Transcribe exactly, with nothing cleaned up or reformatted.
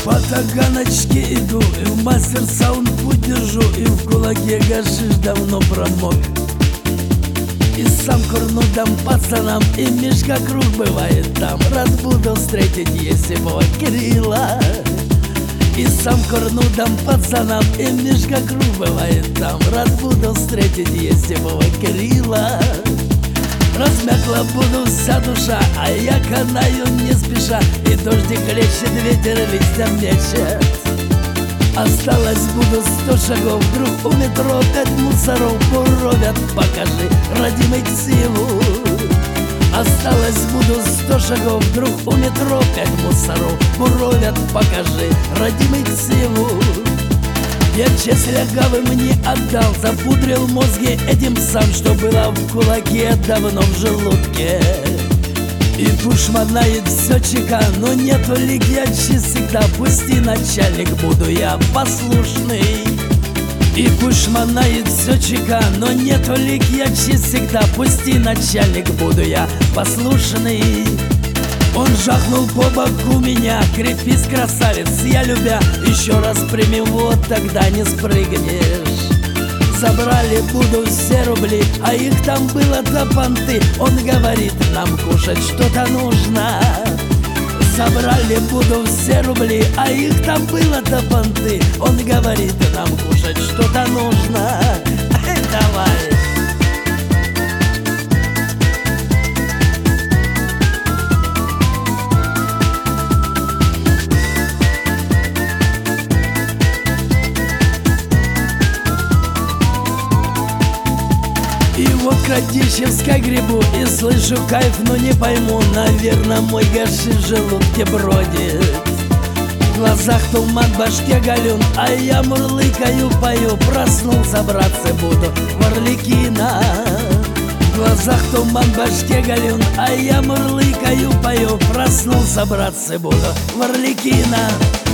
По таганочке иду, и в мастер саунд путь держу, и в кулаке гашиш давно промок. И сам курну дам пацанам, и Мишка Круг бывает там. Рад буду встретить Есипова Кирилла. И сам курну дам пацанам, и Мишка Круг бывает там. Рад буду встретить Есипова Кирилла. Размякла буду вся душа, а я канаю не спеша. И дождик лечит, ветер листья мечет. Осталось буду сто шагов, вдруг у метро пять мусоров буровят. Покажи, родимый, ксиву. Осталось буду сто шагов, вдруг у метро пять мусоров буровят. Покажи, родимый, ксиву. Я честь лягавый мне отдал, запудрил мозги этим сам, что было в кулаке давно в желудке. И пушманает все чека, но нету легячи всегда. Пусти, начальник, буду я послушный. И пушманает все чека, но нету легячи всегда. Пусти, начальник, буду я послушный. Он жахнул по боку меня: крепись, красавец, я любя. Еще раз прими, вот тогда не спрыгнешь. Забрали буду все рубли, а их там было-то понты. Он говорит, нам кушать что-то нужно. Забрали буду все рубли, а их там было-то понты. Он говорит, нам кушать что-то нужно. Эй, давай! И вот к Радищевской грибу и слышу кайф, но не пойму. Наверное, мой гашиш в желудке бродит. В глазах туман, в башке галюн, а я мурлыкаю, пою. Проснулся, братцы, буду в Арлекино. В глазах туман, в башке галюн, а я мурлыкаю, пою. Проснулся, братцы, буду в Арлекино.